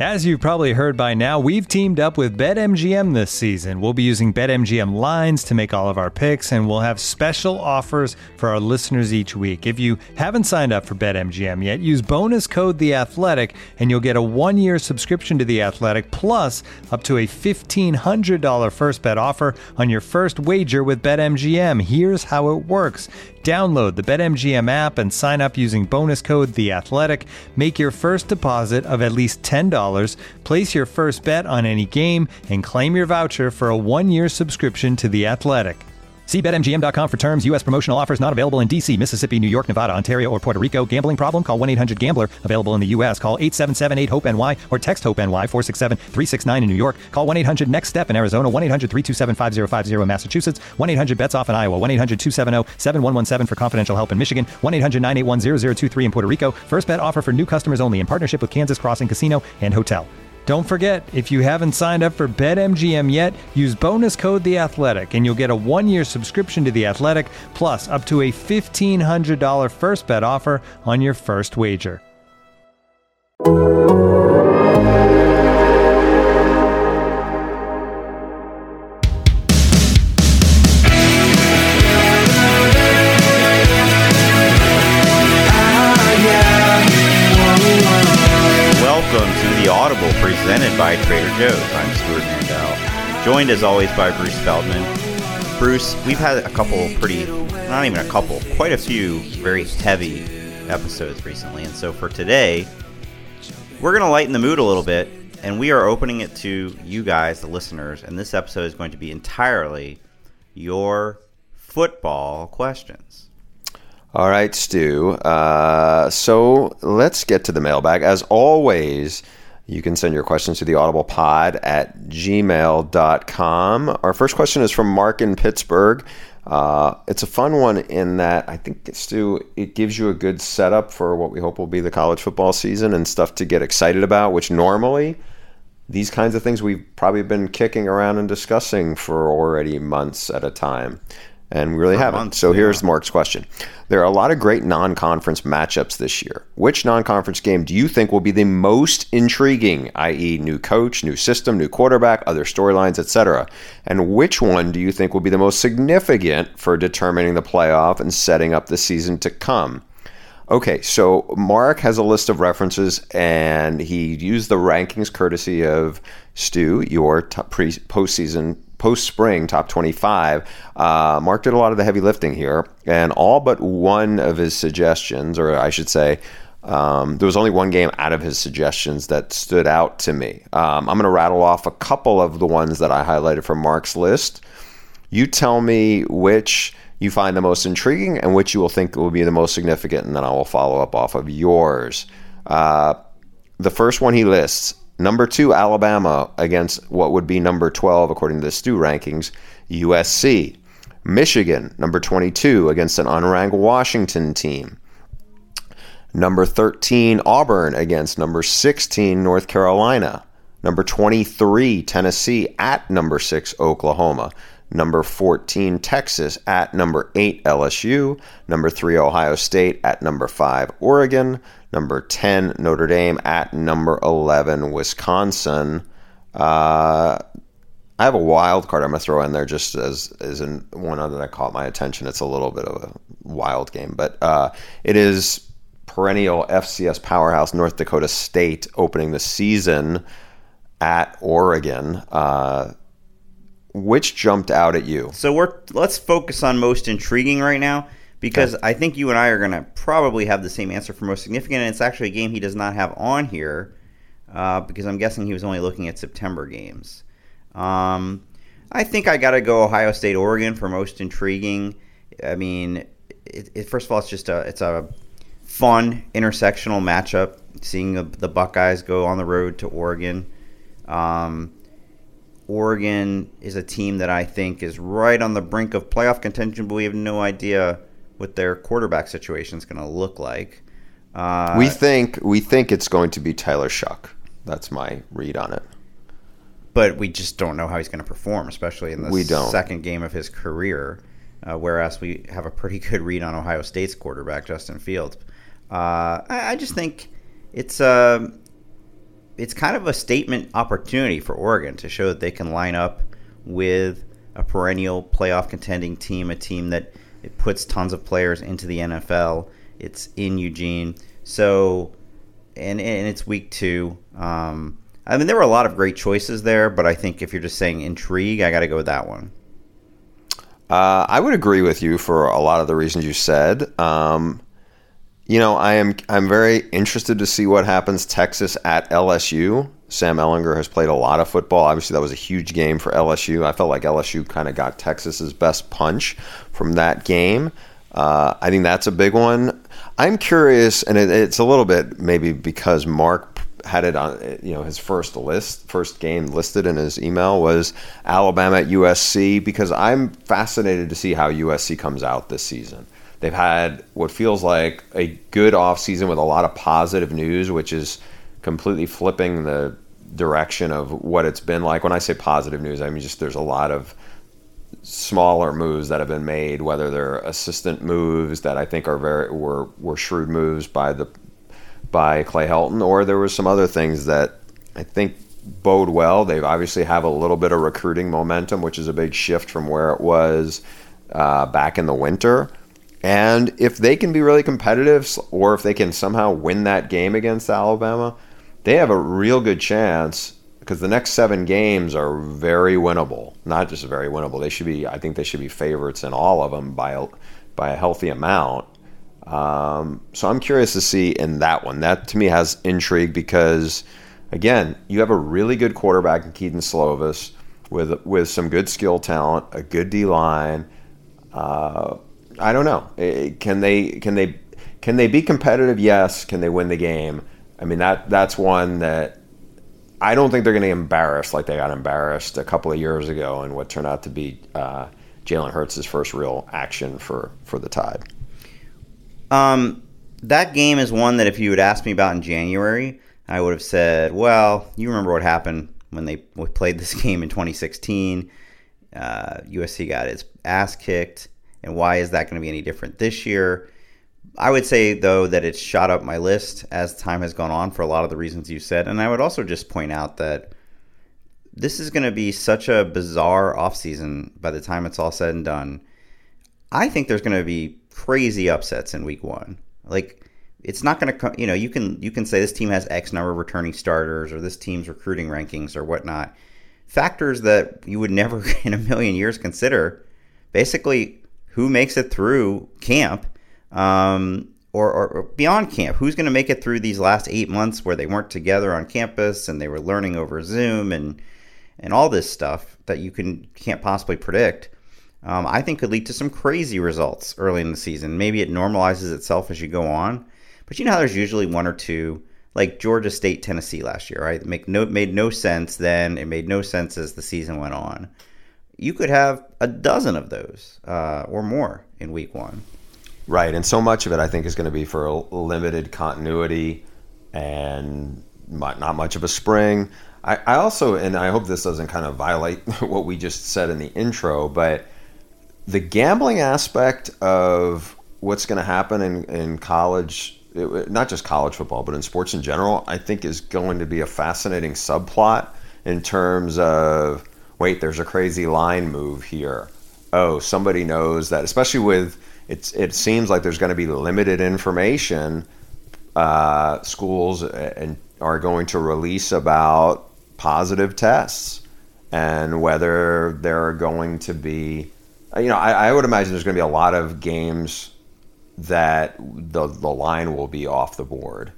As you've probably heard by now, we've teamed up with BetMGM this season. We'll be using BetMGM lines to make all of our picks, and we'll have special offers for our listeners each week. If you haven't signed up for BetMGM yet, use bonus code The Athletic, and you'll get a 1-year subscription to The Athletic, plus up to a $1,500 first bet offer on your first wager with BetMGM. Here's how it works. Download the BetMGM app and sign up using bonus code The Athletic. Make your first deposit of at least $10. Place your first bet on any game and claim your voucher for a 1-year subscription to The Athletic. See BetMGM.com for terms. U.S. promotional offers not available in D.C., Mississippi, New York, Nevada, Ontario, or Puerto Rico. Gambling problem? Call 1-800-GAMBLER. Available in the U.S. Call 877-8-HOPE-NY or text HOPE-NY 467-369 in New York. Call 1-800-NEXT-STEP in Arizona. 1-800-327-5050 in Massachusetts. 1-800-BETS-OFF in Iowa. 1-800-270-7117 for confidential help in Michigan. 1-800-981-0023 in Puerto Rico. First bet offer for new customers only in partnership with Kansas Crossing Casino and Hotel. Don't forget, if you haven't signed up for BetMGM yet, use bonus code The Athletic, and you'll get a 1-year subscription to The Athletic, plus up to a $1,500 first bet offer on your first wager. Welcome to the Audible presented by Trader Joe's. I'm Stuart Mandel, joined as always by Bruce Feldman. Bruce, we've had quite a few very heavy episodes recently, and so for today, we're going to lighten the mood a little bit, and we are opening it to you guys, the listeners, and this episode is going to be entirely your football questions. All right, Stu. So let's get to the mailbag. As always, you can send your questions to the audiblepod@gmail.com. Our first question is from Mark in Pittsburgh. It's a fun one in that I think, Stu, it gives you a good setup for what we hope will be the college football season and stuff to get excited about, which normally these kinds of things we've probably been kicking around and discussing for already months at a time. And we really haven't. So here's Mark's question. There are a lot of great non-conference matchups this year. Which non-conference game do you think will be the most intriguing, i.e. new coach, new system, new quarterback, other storylines, etc.? And which one do you think will be the most significant for determining the playoff and setting up the season to come? Okay, so Mark has a list of references, and he used the rankings courtesy of Stu, your post-spring top 25. Mark did a lot of the heavy lifting here, and all but one of his suggestions, or I should say, there was only one game out of his suggestions that stood out to me. I'm going to rattle off a couple of the ones that I highlighted from Mark's list. You tell me which you find the most intriguing and which you will think will be the most significant, and then I will follow up off of yours. The first one he lists, number 2, Alabama against what would be number 12, according to the Stu rankings, USC. Michigan, number 22, against an unranked Washington team. Number 13, Auburn against number 16, North Carolina. Number 23, Tennessee at number 6, Oklahoma. Number 14, Texas at number 8, LSU. Number 3, Ohio State at number 5, Oregon. Number 10, Notre Dame at number 11, Wisconsin. I have a wild card I'm going to throw in there just as in one other that caught my attention. It's a little bit of a wild game, but it is perennial FCS powerhouse North Dakota State opening the season at Oregon. Which jumped out at you? So let's focus on most intriguing right now, because I think you and I are going to probably have the same answer for most significant, and it's actually a game he does not have on here, because I'm guessing he was only looking at September games. I think I got to go Ohio State, Oregon for most intriguing. I mean, first of all, it's a fun intersectional matchup, seeing the Buckeyes go on the road to Oregon. Oregon is a team that I think is right on the brink of playoff contention, but we have no idea what their quarterback situation is going to look like. We think it's going to be Tyler Shuck. That's my read on it. But we just don't know how he's going to perform, especially in the second game of his career, whereas we have a pretty good read on Ohio State's quarterback, Justin Fields. I just think it's it's kind of a statement opportunity for Oregon to show that they can line up with a perennial playoff contending team, a team that it puts tons of players into the NFL. It's in Eugene. So, and it's week 2. I mean, there were a lot of great choices there, but I think if you're just saying intrigue, I got to go with that one. I would agree with you for a lot of the reasons you said. I'm very interested to see what happens Texas at LSU. Sam Ehlinger has played a lot of football. Obviously, that was a huge game for LSU. I felt like LSU kind of got Texas's best punch from that game. I think that's a big one. I'm curious, and it's a little bit maybe because Mark had it on, his first game listed in his email was Alabama at USC, because I'm fascinated to see how USC comes out this season. They've had what feels like a good offseason with a lot of positive news, which is completely flipping the direction of what it's been like. When I say positive news, I mean just there's a lot of smaller moves that have been made, whether they're assistant moves that I think are were shrewd moves by Clay Helton, or there were some other things that I think bode well. They obviously have a little bit of recruiting momentum, which is a big shift from where it was back in the winter. And if they can be really competitive, or if they can somehow win that game against Alabama, they have a real good chance, because the next 7 games are very winnable. Not just very winnable. I think they should be favorites in all of them by a healthy amount. So I'm curious to see in that one. That to me has intrigue because, again, you have a really good quarterback in Keaton Slovis with some good skill talent, a good D-line. I don't know. Can they be competitive? Yes. Can they win the game? I mean, that's one that I don't think they're going to get embarrassed like they got embarrassed a couple of years ago in what turned out to be Jalen Hurts' first real action for the Tide. That game is one that if you had asked me about in January, I would have said, well, you remember what happened when they played this game in 2016. USC got its ass kicked, and why is that going to be any different this year? I would say, though, that it's shot up my list as time has gone on for a lot of the reasons you said. And I would also just point out that this is going to be such a bizarre offseason by the time it's all said and done. I think there's going to be crazy upsets in week 1. Like, it's not going to, you can say this team has X number of returning starters or this team's recruiting rankings or whatnot. Factors that you would never in a million years consider. Basically, who makes it through camp or beyond camp? Who's going to make it through these last 8 months where they weren't together on campus and they were learning over Zoom and all this stuff that you can't possibly predict? I think could lead to some crazy results early in the season. Maybe it normalizes itself as you go on. But you know how there's usually one or two, like Georgia State, Tennessee last year, right? Made no sense then. It made no sense as the season went on. You could have a dozen of those or more in week 1. Right, and so much of it I think is going to be for a limited continuity and not much of a spring. I also, and I hope this doesn't kind of violate what we just said in the intro, but the gambling aspect of what's going to happen in college, not just college football, but in sports in general, I think is going to be a fascinating subplot in terms of, wait, there's a crazy line move here. Oh, somebody knows that, especially with, it seems like there's going to be limited information schools are going to release about positive tests and whether there are going to be, I would imagine there's going to be a lot of games that the line will be off the board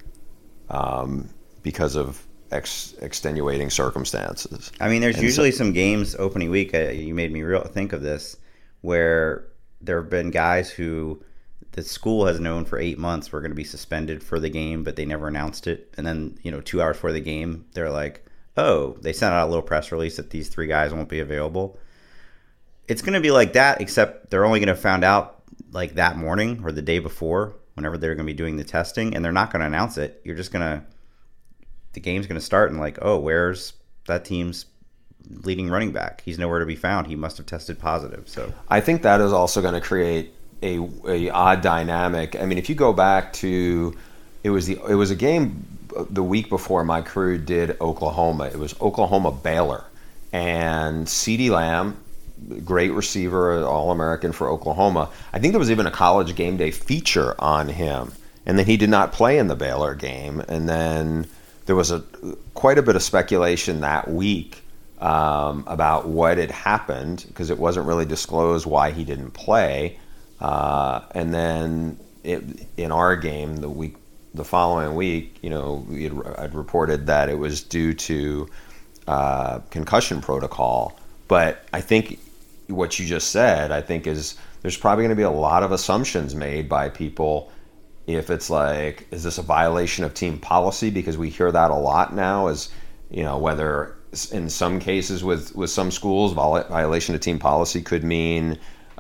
because of extenuating circumstances. I mean, there's usually some games opening week, you made me think of this, where there have been guys who the school has known for 8 months were going to be suspended for the game, but they never announced it. And then, 2 hours before the game, they're like, oh, they sent out a little press release that these 3 guys won't be available. It's going to be like that, except they're only going to find out like that morning or the day before, whenever they're going to be doing the testing, and they're not going to announce it. You're just going to, the game's going to start and like, oh, where's that team's leading running back? He's nowhere to be found. He must have tested positive. So I think that is also going to create a odd dynamic. I mean, if you go back to, it was a game the week before my crew did Oklahoma. It was Oklahoma-Baylor. And CeeDee Lamb, great receiver, All-American for Oklahoma. I think there was even a College Game Day feature on him. And then he did not play in the Baylor game. And then there was quite a bit of speculation that week about what had happened, because it wasn't really disclosed why he didn't play. And then in our game, the following week, I'd reported that it was due to concussion protocol. But I think what you just said, I think there's probably going to be a lot of assumptions made by people. If it's like, is this a violation of team policy? Because we hear that a lot now, as whether in some cases with some schools, violation of team policy could mean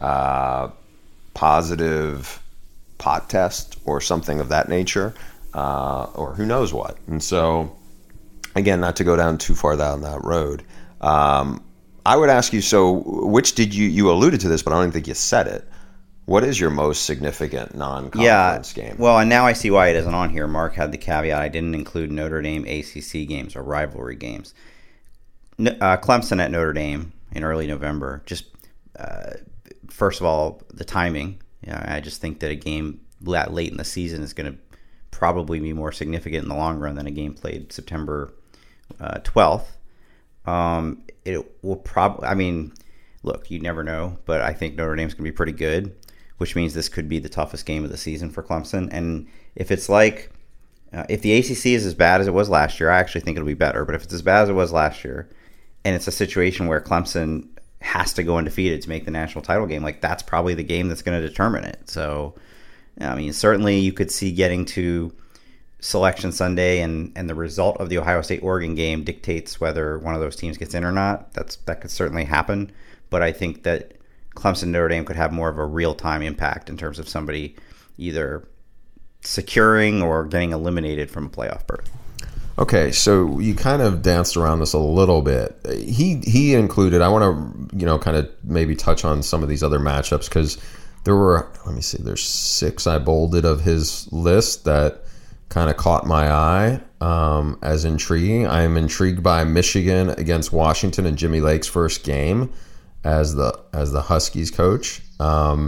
positive pot test or something of that nature, or who knows what. And so, again, not to go down too far down that road, I would ask you, so which did you alluded to this, but I don't think you said it. What is your most significant non-conference game? Well, and now I see why it isn't on here. Mark had the caveat I didn't include Notre Dame ACC games or rivalry games. Clemson at Notre Dame in early November. Just first of all, the timing. I just think that a game that late in the season is going to probably be more significant in the long run than a game played September 12th. It will probably. I mean, look, you never know, but I think Notre Dame's going to be pretty good, which means this could be the toughest game of the season for Clemson. And if it's like, if the ACC is as bad as it was last year, I actually think it'll be better. But if it's as bad as it was last year, and it's a situation where Clemson has to go undefeated to make the national title game, like that's probably the game that's going to determine it. So, I mean, certainly you could see getting to Selection Sunday and the result of the Ohio State-Oregon game dictates whether one of those teams gets in or not. That could certainly happen. But I think that Clemson Notre Dame could have more of a real-time impact in terms of somebody either securing or getting eliminated from a playoff berth. Okay, so you kind of danced around this a little bit. He included, I want to, kind of maybe touch on some of these other matchups, because there were, let me see, there's 6 I bolded of his list that kind of caught my eye as intriguing. I am intrigued by Michigan against Washington and Jimmy Lake's first game as the Huskies coach. I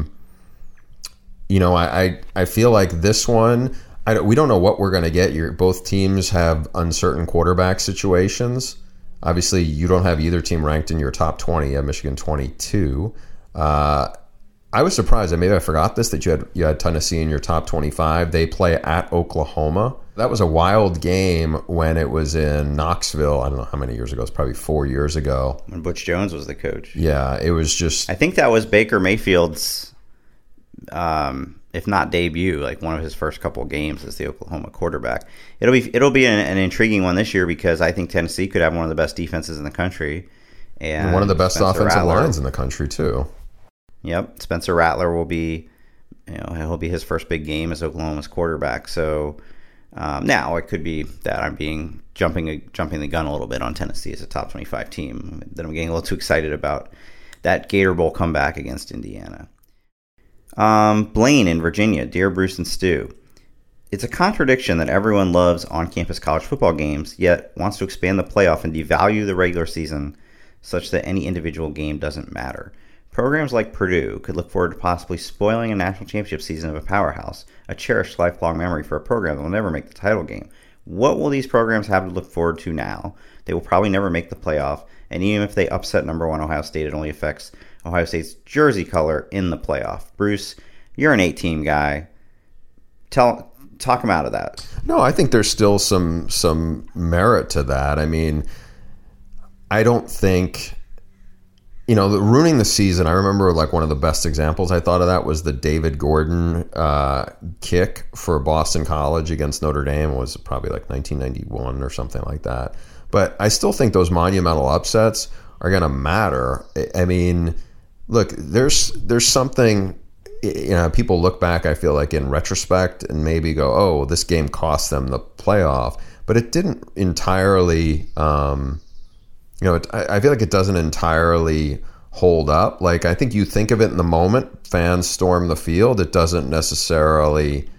feel like this one, we don't know what we're going to get. Both teams have uncertain quarterback situations. Obviously, you don't have either team ranked in your top 20. You have Michigan 22. I was surprised. Maybe I forgot this, that you had Tennessee in your top 25. They play at Oklahoma. That was a wild game when it was in Knoxville. I don't know how many years ago. It's probably 4 years ago. When Butch Jones was the coach. Yeah, it was just... I think that was Baker Mayfield's, if not debut, like one of his first couple games as the Oklahoma quarterback. It'll be an intriguing one this year, because I think Tennessee could have one of the best defenses in the country. And one of the best offensive lines in the country, too. Yep, Spencer Rattler will be, he'll be his first big game as Oklahoma's quarterback. So now it could be that I'm jumping the gun a little bit on Tennessee as a top 25 team. That I'm getting a little too excited about that Gator Bowl comeback against Indiana. Blaine in Virginia, dear Bruce and Stu. It's a contradiction that everyone loves on-campus college football games, yet wants to expand the playoff and devalue the regular season such that any individual game doesn't matter. Programs like Purdue could look forward to possibly spoiling a national championship season of a powerhouse, a cherished lifelong memory for a program that will never make the title game. What will these programs have to look forward to now? They will probably never make the playoff, and even if they upset number 1 Ohio State, it only affects Ohio State's jersey color in the playoff. Bruce, you're an 8-team guy. Talk him out of that. No, I think there's still some merit to that. I mean, I don't think... ruining the season, I remember like one of the best examples I thought of that was the David Gordon kick for Boston College against Notre Dame. It was probably like 1991 or something like that. But I still think those monumental upsets are going to matter. I mean, look, there's something, people look back, I feel like in retrospect, and maybe go, oh, this game cost them the playoff. But it didn't entirely... I feel like it doesn't entirely hold up. Like, I think you think of it in the moment, fans storm the field. It doesn't necessarily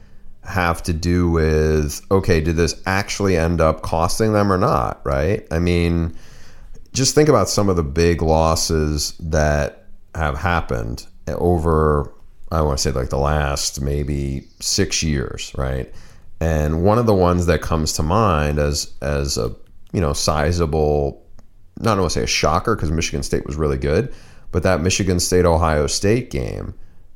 have to do with, okay, did this actually end up costing them or not, right? I mean, just think about some of the big losses that have happened over, I want to say like the last maybe 6 years, right? And one of the ones that comes to mind as a, sizable, not want to say a shocker because Michigan State was really good, but that Michigan State-Ohio State game,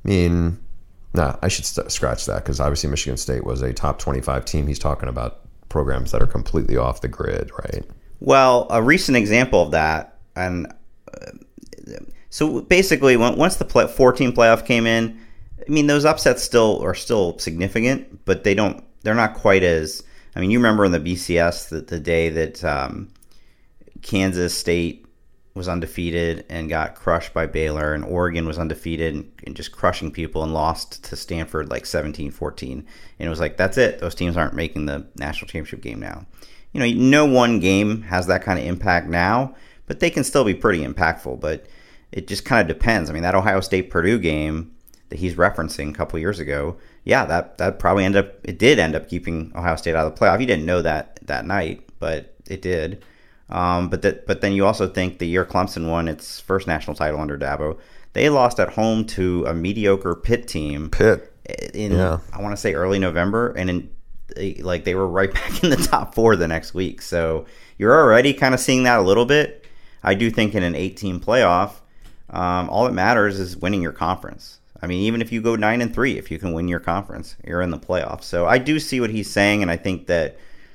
I should scratch that because obviously Michigan State was a top 25 team. He's talking about programs that are completely off the grid, right? Well, a recent example of that, and so basically once the 4-team playoff came in, those upsets are still significant, but they're not quite as, you remember in the BCS the day that Kansas State was undefeated and got crushed by Baylor, and Oregon was undefeated and just crushing people and lost to Stanford like 17-14. And it was like, that's it. Those teams aren't making the national championship game now. No one game has that kind of impact now, but they can still be pretty impactful. But it just kind of depends. That Ohio State-Purdue game that he's referencing a couple years ago, yeah, that probably did end up keeping Ohio State out of the playoff. He didn't know that night, but it did. But then you also think the year Clemson won its first national title under Dabo, they lost at home to a mediocre Pitt team. I want to say early November, and they were right back in the top 4 the next week. So you're already kind of seeing that a little bit. I do think in an 8-team playoff, all that matters is winning your conference. Even if you go 9-3, if you can win your conference, you're in the playoffs. So I do see what he's saying, and I think that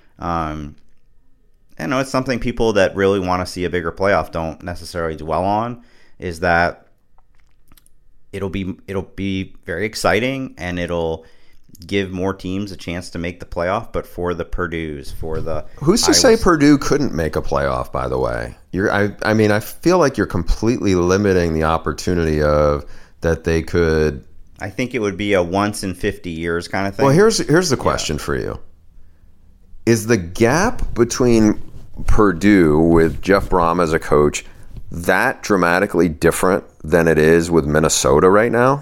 it's something people that really want to see a bigger playoff don't necessarily dwell on, is that it'll be very exciting and it'll give more teams a chance to make the playoff. But for the Purdues, who's to say Purdue couldn't make a playoff? By the way, I feel like you're completely limiting the opportunity of that they could. I think it would be a once in 50 years kind of thing. Well, here's the question for you. Is the gap between Purdue with Jeff Brom as a coach that dramatically different than it is with Minnesota right now?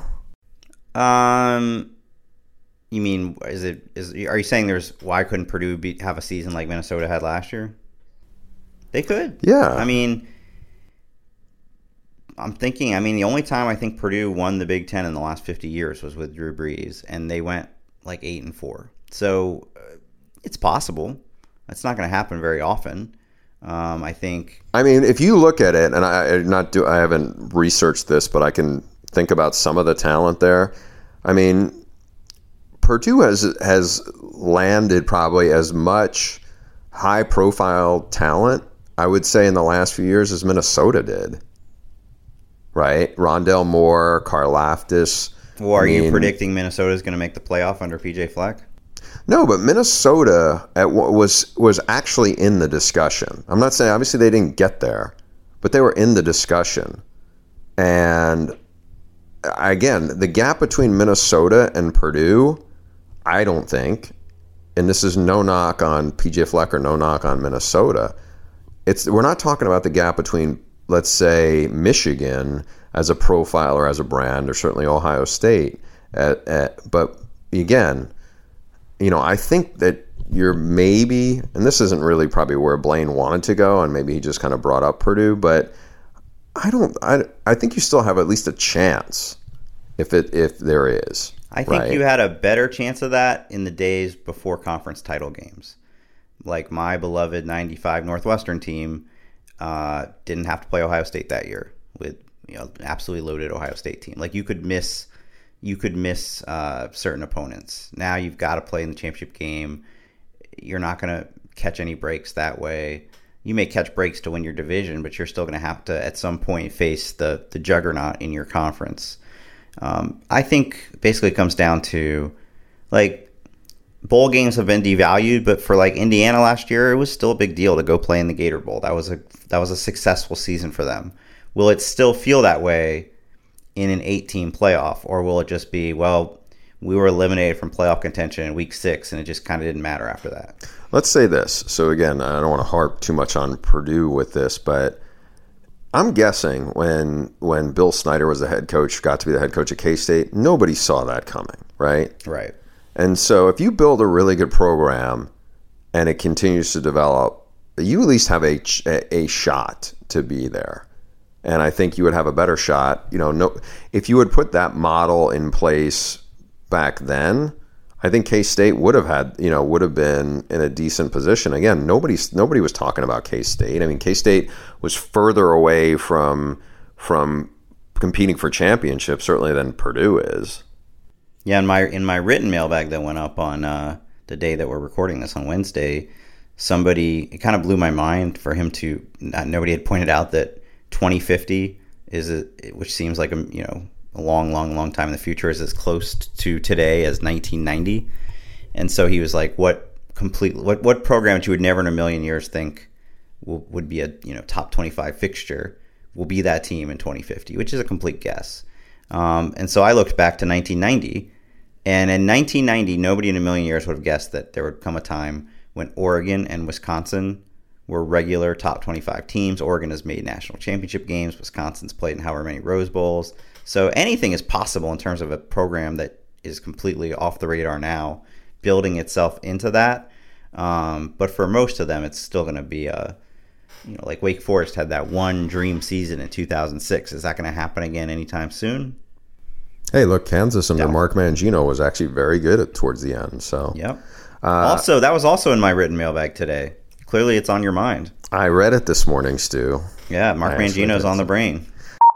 You mean are you saying why couldn't Purdue have a season like Minnesota had last year? They could. Yeah. I'm thinking, the only time I think Purdue won the Big Ten in the last 50 years was with Drew Brees, and they went like 8-4. So it's possible. That's not going to happen very often. I think. If you look at it, and I haven't researched this, but I can think about some of the talent there. Purdue has landed probably as much high-profile talent, I would say, in the last few years as Minnesota did. Right? Rondell Moore, Karlaftis. Well, are you predicting Minnesota is going to make the playoff under PJ Fleck? No, but Minnesota was actually in the discussion. I'm not saying, obviously they didn't get there, but they were in the discussion. And again, the gap between Minnesota and Purdue, I don't think, and this is no knock on PJ Fleck or no knock on Minnesota, we're not talking about the gap between, let's say, Michigan as a profile or as a brand, or certainly Ohio State. But again, I think that you're maybe, and this isn't really probably where Blaine wanted to go, and maybe he just kind of brought up Purdue, but I think you still have at least a chance if there is. I think you had a better chance of that in the days before conference title games. Like my beloved 95 Northwestern team didn't have to play Ohio State that year with an absolutely loaded Ohio State team. Like you could miss certain opponents. Now you've got to play in the championship game. You're not going to catch any breaks that way. You may catch breaks to win your division, but you're still going to have to at some point face the juggernaut in your conference. I think basically it comes down to bowl games have been devalued, but for Indiana last year, it was still a big deal to go play in the Gator Bowl. That was a successful season for them. Will it still feel that way in an 8-team playoff, or will it just be, well, we were eliminated from playoff contention in week 6, and it just kind of didn't matter after that? Let's say this. So again, I don't want to harp too much on Purdue with this, but I'm guessing when Bill Snyder was the head coach, got to be the head coach at K-State, nobody saw that coming, right? Right. And so if you build a really good program and it continues to develop, you at least have a shot to be there. And I think you would have a better shot. If you would put that model in place back then, I think K-State would have been in a decent position. Again, nobody was talking about K-State. I mean, K-State was further away from competing for championships certainly than Purdue is. Yeah, in my written mailbag that went up on the day that we're recording this on Wednesday, it kind of blew my mind for him to. Nobody had pointed out that 2050 which seems like a long time in the future, is as close to today as 1990. And so he was like, what program that you would never in a million years think would be a top 25 fixture will be that team in 2050, which is a complete guess. And so I looked back to 1990, and in 1990, nobody in a million years would have guessed that there would come a time when Oregon and Wisconsin were regular top 25 teams. Oregon has made national championship games. Wisconsin's played in however many Rose Bowls. So anything is possible in terms of a program that is completely off the radar now, building itself into that. But for most of them, it's still going to be like Wake Forest had that one dream season in 2006. Is that going to happen again anytime soon? Hey, look, Kansas under Mark Mangino was actually very good towards the end. So yep. Also, that was also in my written mailbag today. Clearly, it's on your mind. I read it this morning, Stu. Yeah, Mark Mangino's on the brain.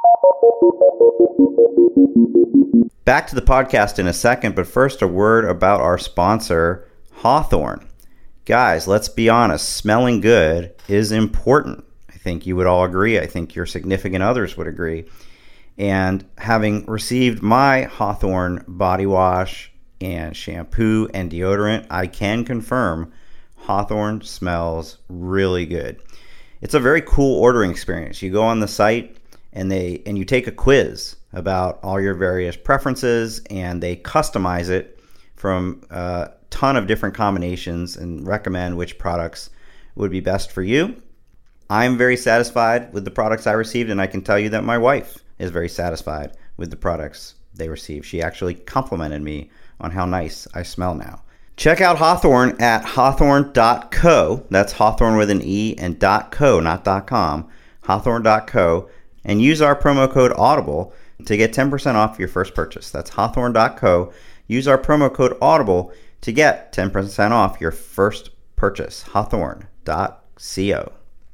Back to the podcast in a second, but first a word about our sponsor, Hawthorne. Guys, let's be honest, smelling good is important. I think you would all agree. I think your significant others would agree. And having received my Hawthorne body wash and shampoo and deodorant, I can confirm Hawthorne smells really good. It's a very cool ordering experience. You go on the site and you take a quiz about all your various preferences, and they customize it from a ton of different combinations and recommend which products would be best for you. I'm very satisfied with the products I received, and I can tell you that my wife is very satisfied with the products they received. She actually complimented me on how nice I smell now. Check out Hawthorne at hawthorne.co. That's Hawthorne with an E and .co, not .com. Hawthorne.co. And use our promo code AUDIBLE to get 10% off your first purchase. That's Hawthorne.co. Use our promo code AUDIBLE to get 10% off your first purchase. Hawthorne.co.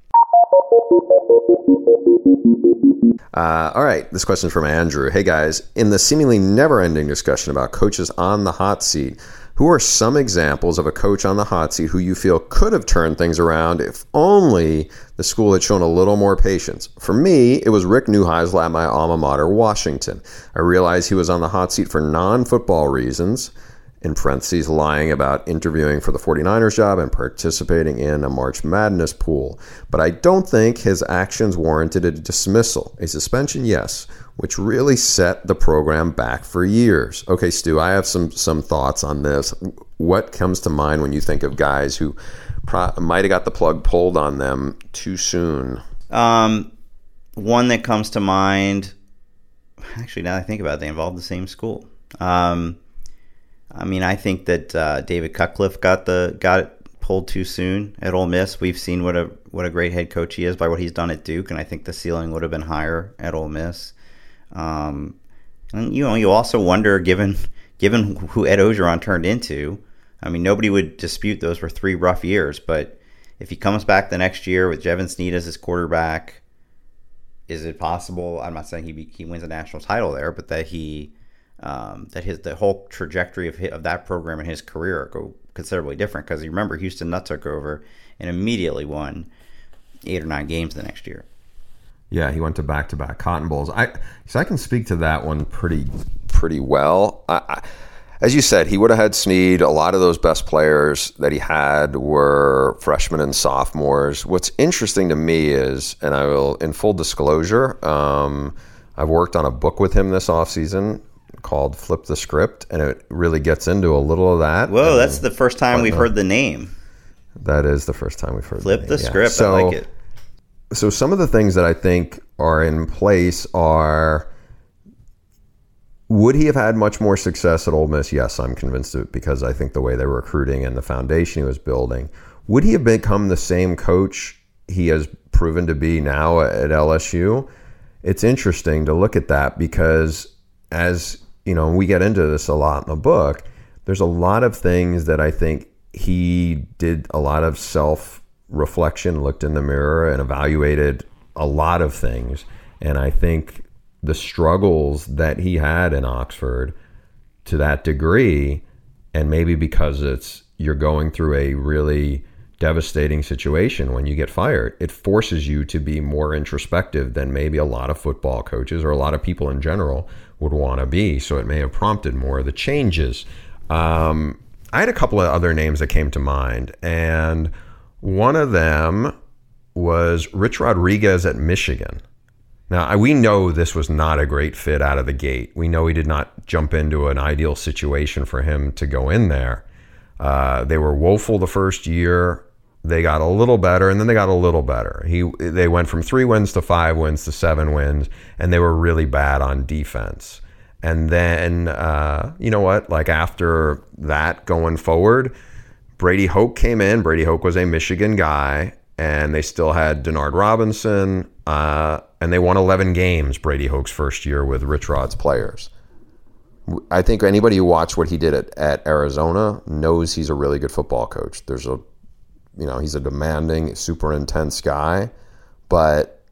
All right, this question is from Andrew. Hey guys, in the seemingly never-ending discussion about coaches on the hot seat, who are some examples of a coach on the hot seat who you feel could have turned things around if only the school had shown a little more patience? For me, it was Rick Neuheisel at my alma mater, Washington. I realized he was on the hot seat for non-football reasons, in parentheses, lying about interviewing for the 49ers job and participating in a March Madness pool. But I don't think his actions warranted a dismissal. A suspension, yes, which really set the program back for years. Okay, Stu, I have some thoughts on this. What comes to mind when you think of guys who might have got the plug pulled on them too soon? One that comes to mind, actually, now that I think about it, they involved the same school. I think that David Cutcliffe got it pulled too soon at Ole Miss. We've seen what a great head coach he is by what he's done at Duke, and I think the ceiling would have been higher at Ole Miss. And you also wonder, given who Ed Ogeron turned into. I mean, nobody would dispute those were 3 rough years, but if he comes back the next year with Jevin Sneed as his quarterback, is it possible? I'm not saying he wins a national title there, but that the whole trajectory of that program and his career go considerably different, because you remember Houston Nutt took over and immediately won 8 or 9 games the next year. Yeah, he went to back-to-back Cotton Bowls. I can speak to that one pretty well. As you said, he would have had Sneed. A lot of those best players that he had were freshmen and sophomores. What's interesting to me is, and I will, in full disclosure, I've worked on a book with him this offseason called Flip the Script, and it really gets into a little of that. Whoa, that's the first time we've heard the name. That is the first time we've heard Flip the Script. So, I like it. So some of the things that I think are in place are Would he have had much more success at Ole Miss? Yes, I'm convinced of it, because I think the way they were recruiting and the foundation he was building. Would he have become the same coach he has proven to be now at LSU? It's interesting to look at that, because as you know, we get into this a lot in the book, there's a lot of things that I think he did a lot of self-reflection, looked in the mirror and evaluated a lot of things. And I think the struggles that he had in Oxford to that degree, and maybe because you're going through a really devastating situation when you get fired, it forces you to be more introspective than maybe a lot of football coaches or a lot of people in general would want to be. So it may have prompted more of the changes. I had a couple of other names that came to mind, and one of them was Rich Rodriguez at Michigan. Now, we know this was not a great fit out of the gate. We know he did not jump into an ideal situation for him to go in there. They were woeful the first year. They got a little better, and then they got a little better. They went from 3 wins to 5 wins to 7 wins, and they were really bad on defense. And then, you know what? Like after that going forward, Brady Hoke came in. Brady Hoke was a Michigan guy, and they still had Denard Robinson, and they won 11 games Brady Hoke's first year with Rich Rod's players. I think anybody who watched what he did at Arizona knows he's a really good football coach. He's a demanding, super intense guy, but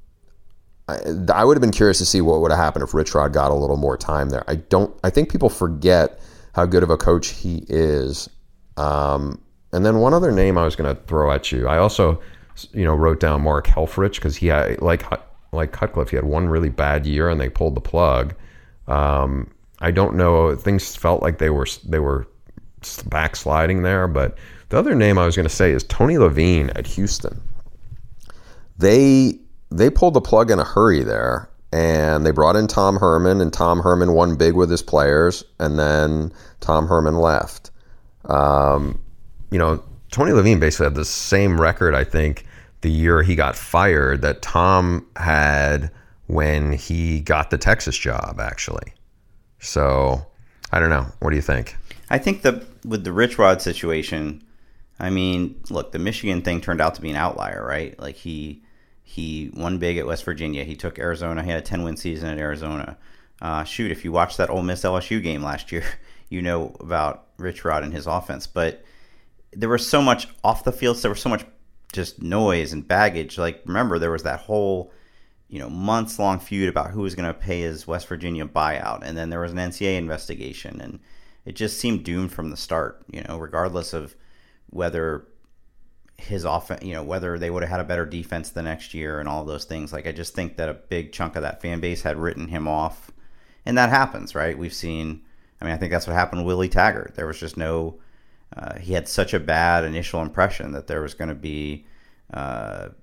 I would have been curious to see what would have happened if Rich Rod got a little more time there. I think people forget how good of a coach he is. And then one other name I was going to throw at you. I also, wrote down Mark Helfrich, because he had, like Cutcliffe, he had one really bad year and they pulled the plug. I don't know. Things felt like they were backsliding there, but the other name I was going to say is Tony Levine at Houston. They pulled the plug in a hurry there, and they brought in Tom Herman, and Tom Herman won big with his players, and then Tom Herman left. Tony Levine basically had the same record, I think, the year he got fired that Tom had when he got the Texas job, actually. So, I don't know. What do you think? I think with the Rich Rod situation, I mean, look, the Michigan thing turned out to be an outlier, right? Like he won big at West Virginia. He took Arizona. He had a 10-win season at Arizona. If you watched that Ole Miss LSU game last year, you know about Rich Rod and his offense. But there was so much off the field. So there was so much just noise and baggage. Like, remember, there was that whole months-long feud about who was going to pay his West Virginia buyout. And then there was an NCAA investigation. And it just seemed doomed from the start, regardless of whether his offense, whether they would have had a better defense the next year and all of those things. Like, I just think that a big chunk of that fan base had written him off. And that happens, right? We've seen, I think that's what happened with Willie Taggart. There was just no, he had such a bad initial impression that there was going to be, no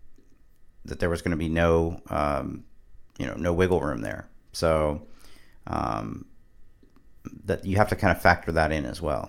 wiggle room there. So, that you have to kind of factor that in as well.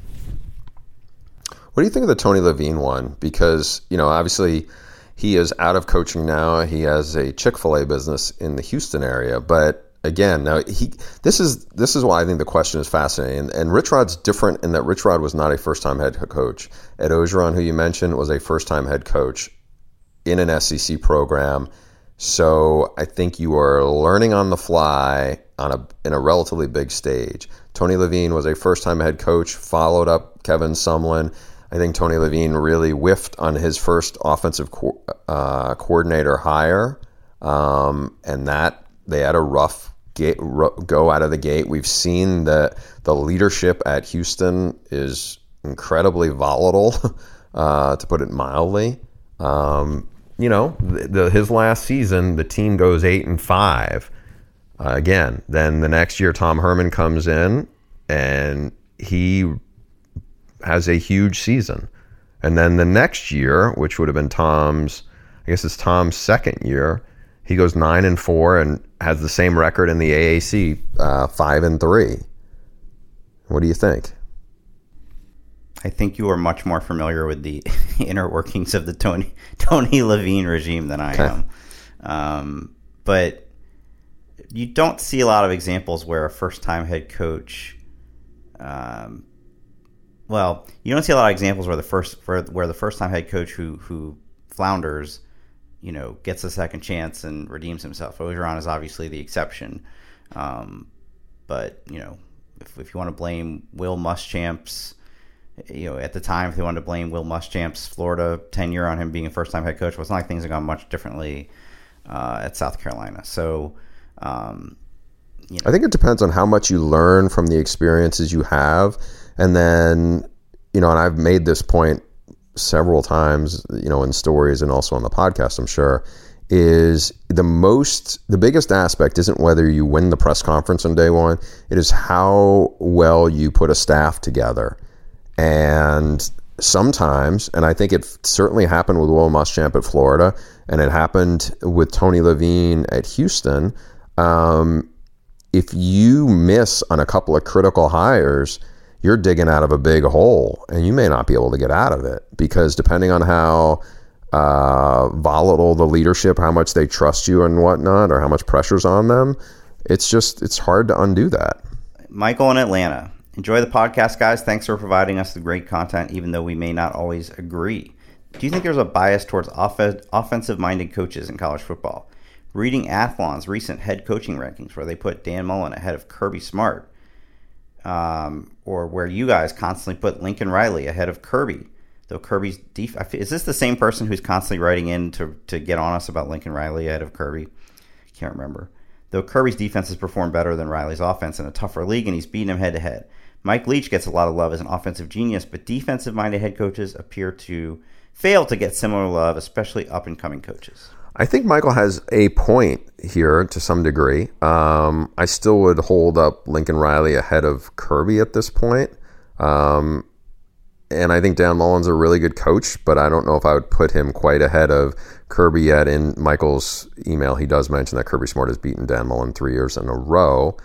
What do you think of the Tony Levine one? Because, obviously he is out of coaching now. He has a Chick-fil-A business in the Houston area. But again, now this is why I think the question is fascinating. And Rich Rod's different in that Rich Rod was not a first-time head coach. Ed Ogeron, who you mentioned, was a first-time head coach in an SEC program. So I think you are learning on the fly in a relatively big stage. Tony Levine was a first-time head coach, followed up Kevin Sumlin. I think Tony Levine really whiffed on his first offensive coordinator hire, and that they had a rough go out of the gate. We've seen that the leadership at Houston is incredibly volatile, to put it mildly. His last season, the team goes 8-5. Again, then the next year, Tom Herman comes in, and he has a huge season. And then the next year, which would have been Tom's second year, he goes 9-4 and has the same record in the AAC, 5-3. What do you think? I think you are much more familiar with the inner workings of the Tony Levine regime than I am. But you don't see a lot of examples where a first-time head coach. Well, you don't see a lot of examples where the first-time head coach who flounders, gets a second chance and redeems himself. Orgeron is obviously the exception, but if you want to blame Will Muschamp's, at the time, if they wanted to blame Will Muschamp's Florida tenure on him being a first-time head coach, well, it's not like things have gone much differently at South Carolina. So, I think it depends on how much you learn from the experiences you have. And then, and I've made this point several times, in stories and also on the podcast, I'm sure, is the biggest aspect isn't whether you win the press conference on day one. It is how well you put a staff together. And sometimes, and I think it certainly happened with Will Muschamp at Florida, and it happened with Tony Levine at Houston, if you miss on a couple of critical hires, you're digging out of a big hole, and you may not be able to get out of it, because depending on how volatile the leadership, how much they trust you and whatnot, or how much pressure's on them, it's hard to undo that. Michael in Atlanta. Enjoy the podcast, guys. Thanks for providing us with great content, even though we may not always agree. Do you think there's a bias towards offensive-minded coaches in college football? Reading Athlon's recent head coaching rankings, where they put Dan Mullen ahead of Kirby Smart, or where you guys constantly put Lincoln Riley ahead of Kirby, though Kirby's is this the same person who's constantly writing in to get on us about Lincoln Riley ahead of Kirby? Can't remember. Though Kirby's defense has performed better than Riley's offense in a tougher league, and he's beaten him head-to-head. Mike Leach gets a lot of love as an offensive genius, but defensive-minded head coaches appear to fail to get similar love, especially up-and-coming coaches. I think Michael has a point here to some degree. I still would hold up Lincoln Riley ahead of Kirby at this point. And I think Dan Mullen's a really good coach, but I don't know if I would put him quite ahead of Kirby yet. In Michael's email, he does mention that Kirby Smart has beaten Dan Mullen 3 years in a row.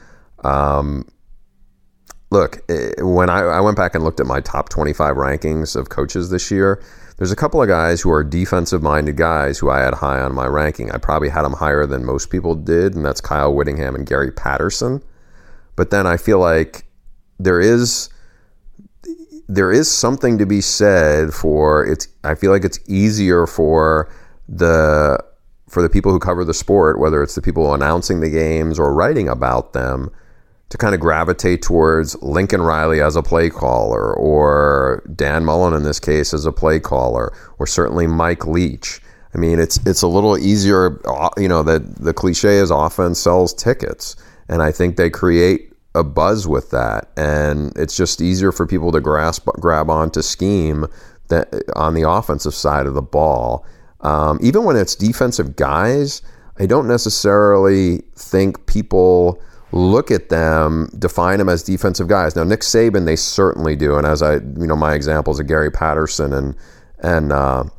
Look, when I went back and looked at my top 25 rankings of coaches this year, there's a couple of guys who are defensive-minded guys who I had high on my ranking. I probably had them higher than most people did, and that's Kyle Whittingham and Gary Patterson. But then I feel like there is something to be said for I feel like it's easier for the people who cover the sport, whether it's the people announcing the games or writing about them, to kind of gravitate towards Lincoln Riley as a play caller, or Dan Mullen in this case as a play caller, or certainly Mike Leach. I mean, it's a little easier, that the cliche is offense sells tickets, and I think they create a buzz with that, and it's just easier for people to grab onto scheme that on the offensive side of the ball. Even when it's defensive guys, I don't necessarily think people look at them, define them as defensive guys. Now, Nick Saban, they certainly do, and as my examples of Gary Patterson and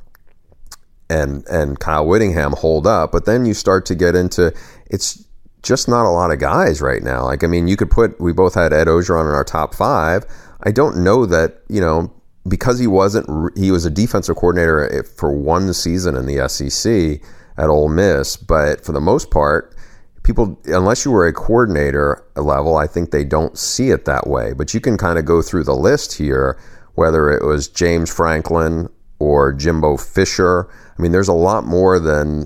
Kyle Whittingham hold up. But then you start to get into, it's just not a lot of guys right now. Like, I mean, we both had Ed Orgeron in our top 5. I don't know that, because he was a defensive coordinator for one season in the SEC at Ole Miss, but for the most part, people, unless you were a coordinator level, I think they don't see it that way. But you can kind of go through the list here, whether it was James Franklin or Jimbo Fisher. I mean, there's a lot more than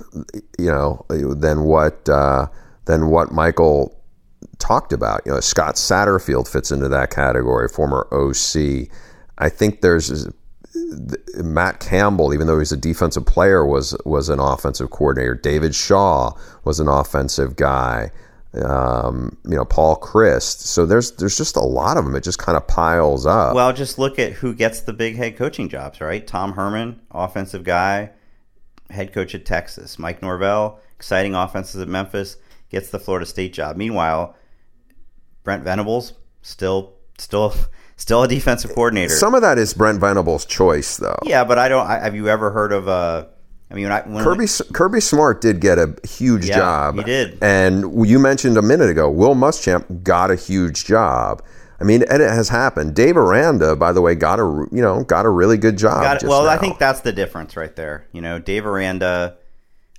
what Michael talked about. Scott Satterfield fits into that category, former OC. I think there's Matt Campbell, even though he's a defensive player, was an offensive coordinator. David Shaw was an offensive guy. Paul Christ. So there's just a lot of them. It just kind of piles up. Well, just look at who gets the big head coaching jobs, right? Tom Herman, offensive guy, head coach at Texas. Mike Norvell, exciting offenses at Memphis, gets the Florida State job. Meanwhile, Brent Venables, still a defensive coordinator. Some of that is Brent Venables' choice, though. Yeah, but have you ever heard of Kirby Smart did get a huge job. He did. And you mentioned a minute ago, Will Muschamp got a huge job. I mean, and it has happened. Dave Aranda, by the way, got a really good job. I think that's the difference right there. Dave Aranda. I mean,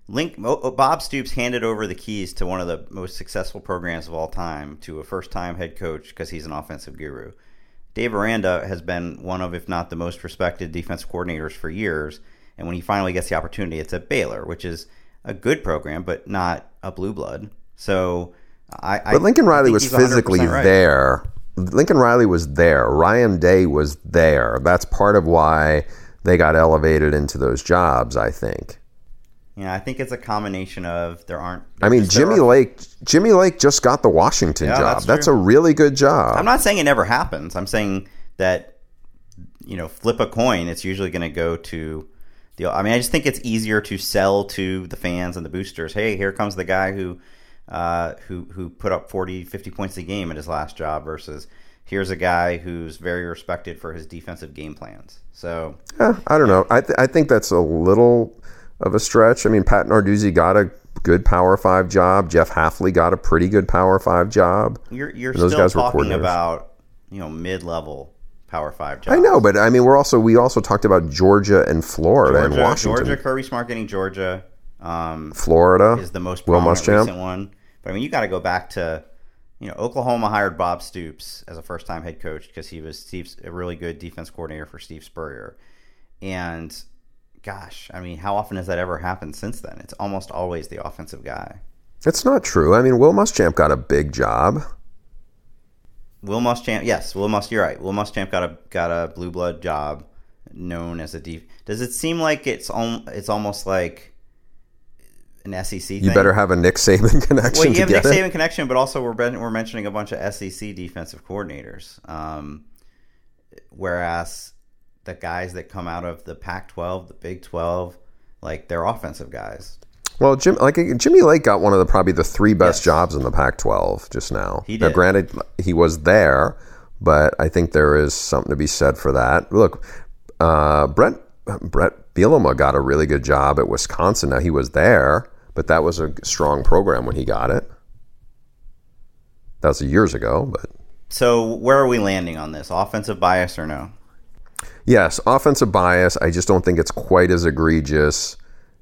Bob Stoops handed over the keys to one of the most successful programs of all time to a first-time head coach because he's an offensive guru. Dave Aranda has been one of, if not the most respected defensive coordinators for years, and when he finally gets the opportunity, it's at Baylor, which is a good program, but not a blue blood. So But Lincoln Riley was physically there. Lincoln Riley was there. Ryan Day was there. That's part of why they got elevated into those jobs, I think. Yeah, I think it's a combination of Jimmy Lake just got the Washington job. That's a really good job. I'm not saying it never happens. I'm saying that, flip a coin, it's usually going to go to I just think it's easier to sell to the fans and the boosters. Hey, here comes the guy who put up 40, 50 points a game at his last job versus here's a guy who's very respected for his defensive game plans. So I don't know. I think that's a little of a stretch. I mean, Pat Narduzzi got a good Power 5 job. Jeff Hafley got a pretty good Power 5 job. You're still talking about mid-level Power 5 jobs. I know, but I mean, we also talked about Georgia and Florida and Washington. Georgia, Kirby Smart getting Georgia. Florida is the most prominent recent one. But I mean, you got to go back to, Oklahoma hired Bob Stoops as a first-time head coach because he was a really good defense coordinator for Steve Spurrier. And gosh, I mean, how often has that ever happened since then? It's almost always the offensive guy. It's not true. I mean, Will Muschamp got a big job. Will Muschamp, yes, you're right. Will Muschamp got a blue blood job, known as a Does it seem like it's almost like an SEC thing? You better have a Nick Saban connection. Well, you have a Nick Saban connection, but also we're mentioning a bunch of SEC defensive coordinators, whereas the guys that come out of the Pac-12, the Big 12, like they're offensive guys. Well, Jimmy Lake got one of probably the 3 best jobs in the Pac-12 just now. He did. Now, granted, he was there, but I think there is something to be said for that. Look, Brett Bielema got a really good job at Wisconsin. Now, he was there, but that was a strong program when he got it. That was years ago. But so where are we landing on this? Offensive bias or no? Yes, offensive bias. I just don't think it's quite as egregious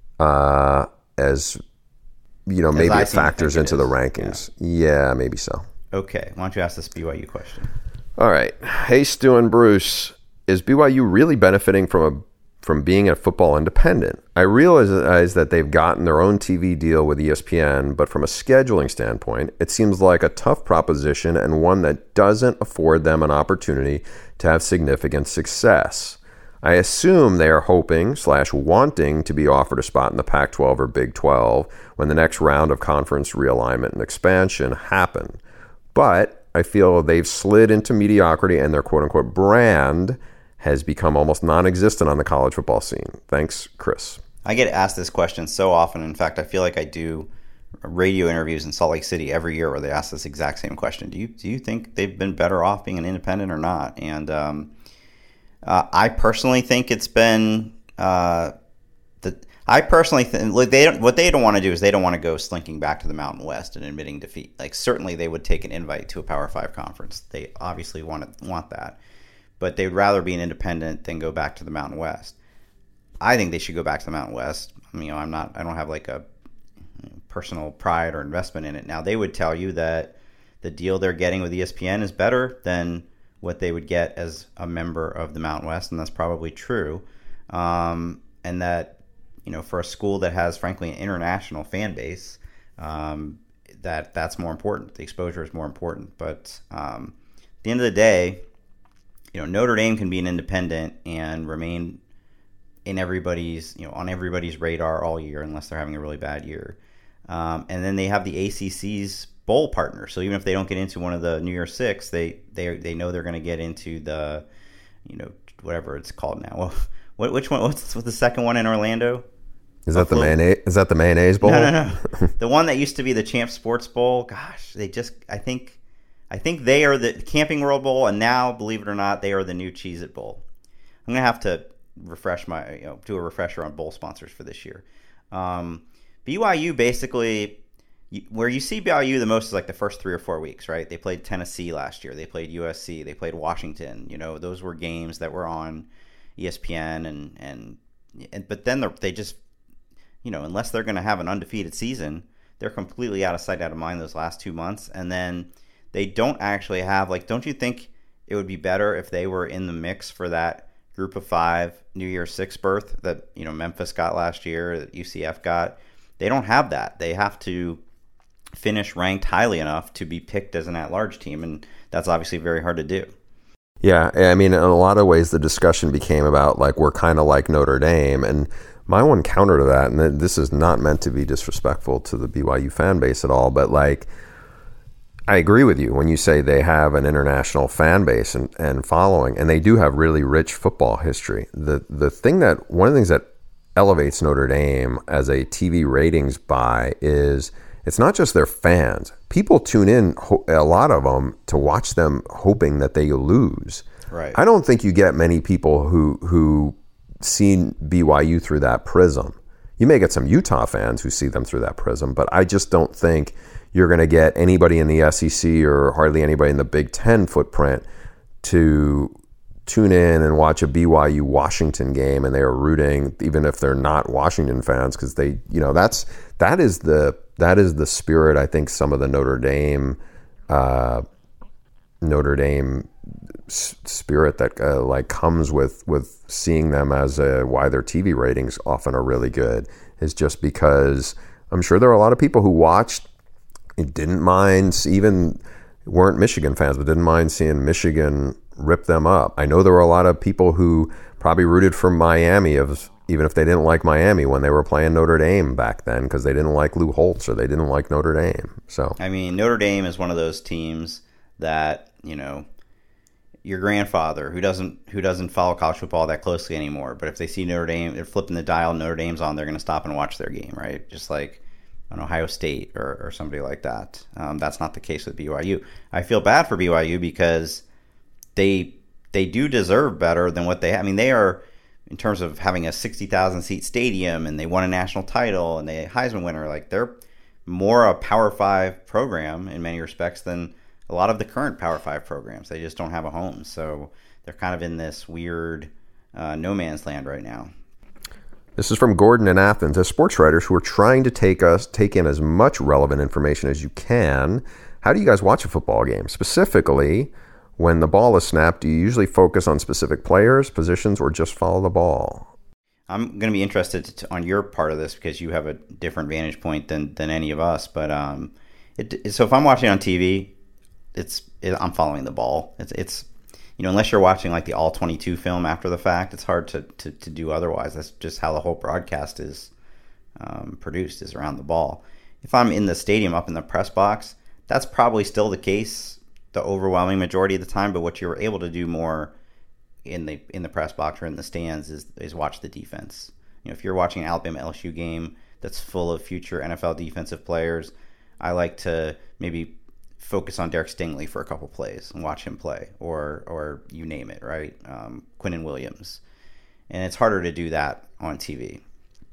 as maybe it factors into the rankings. Yeah, maybe so. Okay, why don't you ask this BYU question? All right. Hey, Stu and Bruce, is BYU really benefiting from being a football independent? I realize that they've gotten their own TV deal with ESPN, but from a scheduling standpoint, it seems like a tough proposition and one that doesn't afford them an opportunity to have significant success. I assume they are hoping/wanting to be offered a spot in the Pac-12 or Big 12 when the next round of conference realignment and expansion happen. But I feel they've slid into mediocrity and their quote-unquote brand has become almost non-existent on the college football scene. Thanks, Chris. I get asked this question so often. In fact, I feel like I do radio interviews in Salt Lake City every year where they ask this exact same question. Do you think they've been better off being an independent or not? And I personally think it's been I personally think what they don't want to do is they don't want to go slinking back to the Mountain West and admitting defeat. Like certainly they would take an invite to a Power 5 conference. They obviously want that, but they'd rather be an independent than go back to the Mountain West. I think they should go back to the Mountain West. I mean, I don't have like a personal pride or investment in it. Now they would tell you that the deal they're getting with ESPN is better than what they would get as a member of the Mountain West, and that's probably true. And that, for a school that has, frankly, an international fan base, that's more important. The exposure is more important. But at the end of the day, Notre Dame can be an independent and remain in everybody's, on everybody's radar all year unless they're having a really bad year. And then they have the ACC's bowl partner. So even if they don't get into one of the New Year's Six, they know they're going to get into the, whatever it's called now. Well, which one? What's the second one in Orlando? Is that the mayonnaise? Is that the mayonnaise bowl? No. The one that used to be the Champ Sports Bowl. Gosh, I think they are the Camping World Bowl, and now, believe it or not, they are the new Cheez-It Bowl. I'm gonna have to refresh do a refresher on bowl sponsors for this year. BYU basically. Where you see BYU the most is like the first 3 or 4 weeks, right? They played Tennessee last year. They played USC. They played Washington. Those were games that were on ESPN, but then unless they're going to have an undefeated season, they're completely out of sight, out of mind those last 2 months. And then they don't actually have, don't you think it would be better if they were in the mix for that Group of 5 New Year's 6 berth that, Memphis got last year, that UCF got? They don't have that. They have to finish ranked highly enough to be picked as an at-large team, and that's obviously very hard to do. Yeah, I mean, in a lot of ways, the discussion became about, we're kind of like Notre Dame, and my one counter to that, and this is not meant to be disrespectful to the BYU fan base at all, but, I agree with you when you say they have an international fan base and following, and they do have really rich football history. One of the things that elevates Notre Dame as a TV ratings buy is it's not just their fans. People tune in, a lot of them, to watch them hoping that they lose. Right. I don't think you get many people who see BYU through that prism. You may get some Utah fans who see them through that prism, but I just don't think you're going to get anybody in the SEC or hardly anybody in the Big Ten footprint to tune in and watch a BYU Washington game, and they are rooting, even if they're not Washington fans, because they, that is the spirit. I think some of the Notre Dame spirit that comes with seeing them as why their TV ratings often are really good is just because I'm sure there are a lot of people who watched, didn't mind, even weren't Michigan fans, but didn't mind seeing Michigan rip them up. I know there were a lot of people who probably rooted for Miami, even if they didn't like Miami when they were playing Notre Dame back then, because they didn't like Lou Holtz or they didn't like Notre Dame. So I mean, Notre Dame is one of those teams that, your grandfather who doesn't follow college football that closely anymore, but if they see Notre Dame, they're flipping the dial, Notre Dame's on, they're going to stop and watch their game, right? Just like an Ohio State or somebody like that. That's not the case with BYU. I feel bad for BYU because they do deserve better than what they have. I mean, they are, in terms of having a 60,000 seat stadium, and they won a national title, and they Heisman winner, they're more a Power 5 program in many respects than a lot of the current Power 5 programs. They just don't have a home. So they're kind of in this weird no man's land right now. This is from Gordon in Athens. As sports writers who are trying to take in as much relevant information as you can, how do you guys watch a football game? Specifically, when the ball is snapped, do you usually focus on specific players, positions, or just follow the ball? I'm going to be interested on your part of this because you have a different vantage point than any of us. But so if I'm watching on TV, I'm following the ball. It's unless you're watching the All 22 film after the fact, it's hard to do otherwise. That's just how the whole broadcast is produced, is around the ball. If I'm in the stadium up in the press box, that's probably still the case the overwhelming majority of the time. But what you're able to do more in the press box or in the stands is watch the defense. If you're watching an Alabama LSU game that's full of future NFL defensive players, I like to maybe focus on Derek Stingley for a couple plays and watch him play, or you name it, right? Quinnen Williams. And it's harder to do that on TV.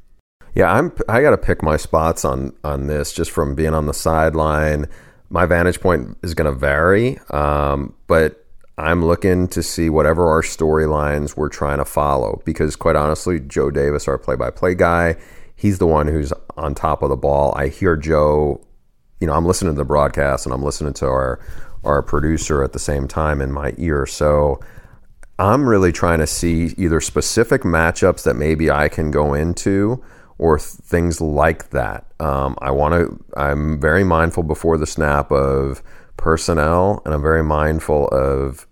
Yeah, I got to pick my spots on this just from being on the sideline. My vantage point is going to vary, but I'm looking to see whatever our storylines we're trying to follow, because quite honestly, Joe Davis, our play-by-play guy, he's the one who's on top of the ball. I hear Joe, I'm listening to the broadcast and I'm listening to our producer at the same time in my ear. So I'm really trying to see either specific matchups that maybe I can go into or things like that. I'm very mindful before the snap of personnel, and I'm very mindful of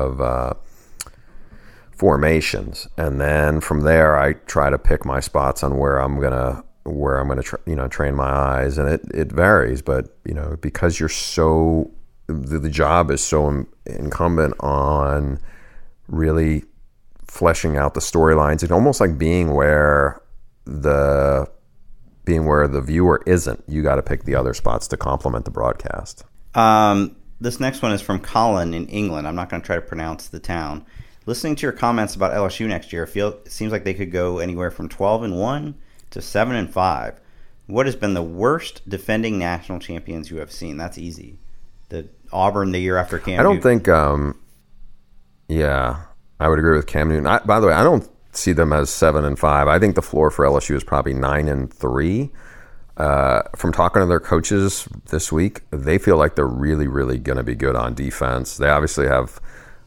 formations, and then from there I try to pick my spots on where I'm gonna train my eyes, and it varies, but because you're so the job is so incumbent on really fleshing out the storylines. It's almost like being where the viewer isn't. You got to pick the other spots to complement the broadcast. This next one is from Colin in England. I'm not going to try to pronounce the town. Listening to your comments about LSU next year, it seems like they could go anywhere from 12-1 to 7-5. What has been the worst defending national champions you have seen? That's easy. The Auburn the year after Cam Newton. I don't think. I would agree with Cam Newton. By the way, I don't see them as 7-5. I think the floor for LSU is probably 9-3. From talking to their coaches this week, they feel like they're really, really going to be good on defense. They obviously have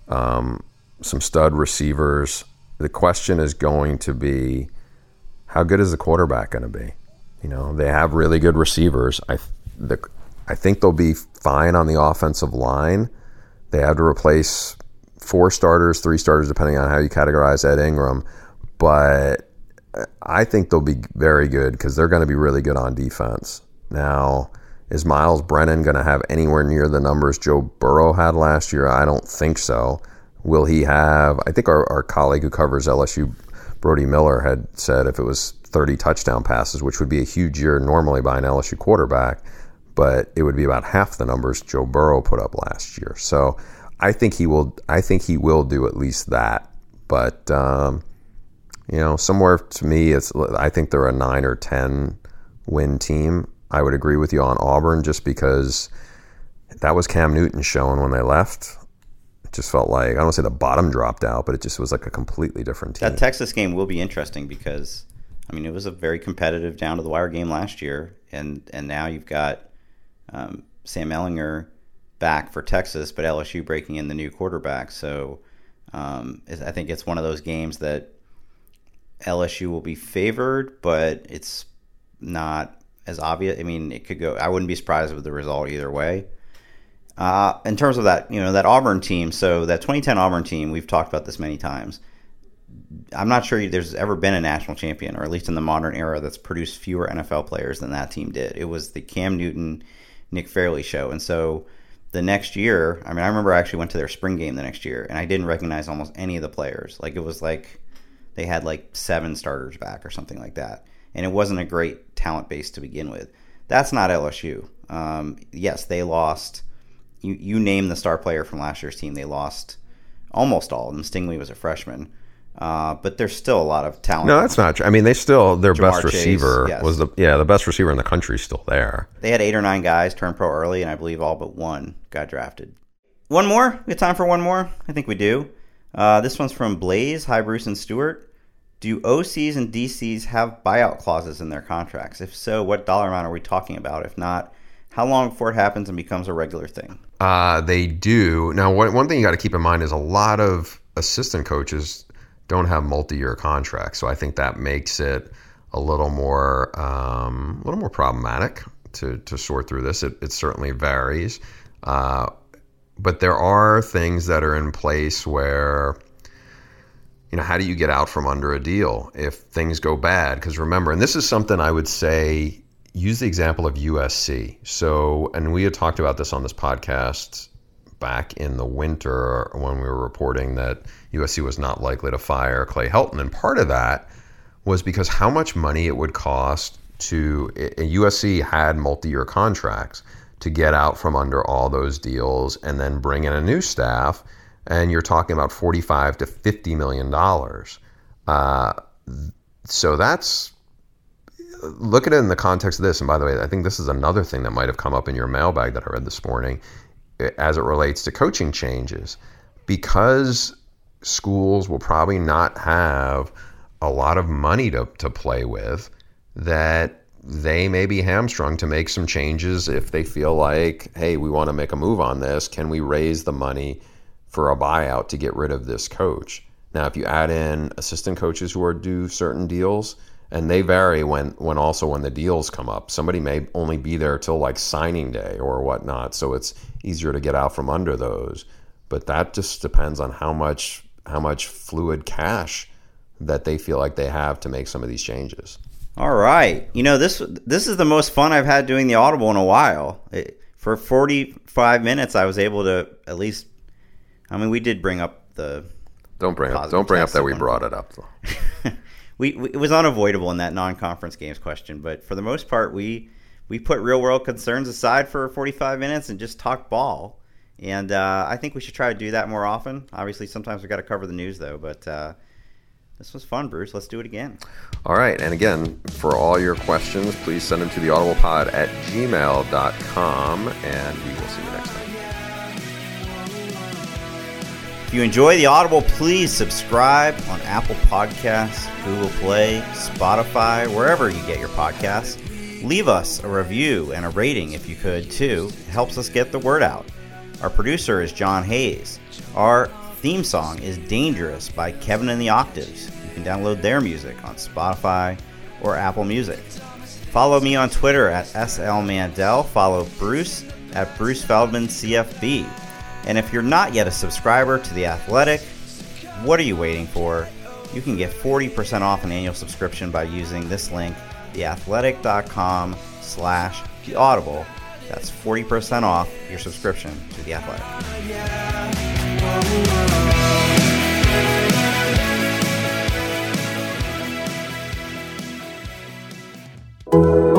some stud receivers. The question is going to be, how good is the quarterback going to be? You know, they have really good receivers. I think they'll be fine on the offensive line. They had to replace 4 starters, 3 starters, depending on how you categorize Ed Ingram. But I think they'll be very good because they're going to be really good on defense. Now, is Miles Brennan going to have anywhere near the numbers Joe Burrow had last year? I don't think so. Will he have, I think our colleague who covers LSU, Brody Miller, had said if it was 30 touchdown passes, which would be a huge year normally by an LSU quarterback, but it would be about half the numbers Joe Burrow put up last year. So I think he will do at least that. But somewhere to me, I think they're a 9 or 10 win team. I would agree with you on Auburn just because that was Cam Newton showing when they left. It just felt like, I don't want to say the bottom dropped out, but it just was like a completely different team. That Texas game will be interesting because, I mean, it was a very competitive down-to-the-wire game last year, and now you've got Sam Ehlinger back for Texas, but LSU breaking in the new quarterback. So I think it's one of those games that LSU will be favored, but it's not as obvious. I mean, it could go. I wouldn't be surprised with the result either way. In terms of that, that Auburn team, so that 2010 Auburn team, we've talked about this many times. I'm not sure there's ever been a national champion, or at least in the modern era, that's produced fewer NFL players than that team did. It was the Cam Newton, Nick Fairley show. And so the next year, I remember I actually went to their spring game the next year, and I didn't recognize almost any of the players. Like, it was like they had like 7 starters back or something like that. And it wasn't a great talent base to begin with. That's not LSU. Yes, they lost. You name the star player from last year's team, they lost almost all of them. Stingley was a freshman. But there's still a lot of talent. No, that's not true. I mean, their Jamar best Chase, receiver yes. was the best receiver in the country is still there. They had 8 or 9 guys turn pro early, and I believe all but one got drafted. One more? We have time for one more? I think we do. This one's from Blaze. Hi, Bruce and Stuart. Do OCs and DCs have buyout clauses in their contracts? If so, what dollar amount are we talking about? If not, how long before it happens and becomes a regular thing? They do. Now, one thing you got to keep in mind is a lot of assistant coaches don't have multi-year contracts, so I think that makes it a little more problematic to sort through this. It certainly varies, but there are things that are in place where, how do you get out from under a deal if things go bad? Because remember, and this is something I would say, use the example of USC. So, and we had talked about this on this podcast back in the winter when we were reporting that USC was not likely to fire Clay Helton. And part of that was because how much money it would cost USC had multi-year contracts to get out from under all those deals and then bring in a new staff. And you're talking about $45 to $50 million. So that's, look at it in the context of this. And by the way, I think this is another thing that might have come up in your mailbag that I read this morning as it relates to coaching changes. Because schools will probably not have a lot of money to play with, that they may be hamstrung to make some changes if they feel like, hey, we want to make a move on this. Can we raise the money for a buyout to get rid of this coach? Now, if you add in assistant coaches who are due certain deals, and they vary when the deals come up. Somebody may only be there till like signing day or whatnot, so it's easier to get out from under those. But that just depends on how much fluid cash that they feel like they have to make some of these changes. All right. This is the most fun I've had doing the Audible in a while. For 45 minutes, I was able to at least, we did bring up the... Don't bring up that we brought it up, though. It was unavoidable in that non-conference games question, but for the most part, we put real-world concerns aside for 45 minutes and just talk ball. And I think we should try to do that more often. Obviously, sometimes we've got to cover the news, though. But this was fun, Bruce. Let's do it again. All right. And again, for all your questions, please send them to theaudiblepod@gmail.com, and we will see you next time. If you enjoy the Audible, please subscribe on Apple Podcasts, Google Play, Spotify, wherever you get your podcasts. Leave us a review and a rating if you could, too. It helps us get the word out. Our producer is John Hayes. Our theme song is Dangerous by Kevin and the Octaves. You can download their music on Spotify or Apple Music. Follow me on Twitter at SLMandel. Follow Bruce at Bruce Feldman CFB. And if you're not yet a subscriber to The Athletic, what are you waiting for? You can get 40% off an annual subscription by using this link, theathletic.com/theaudible. That's 40% off your subscription to The Athletic.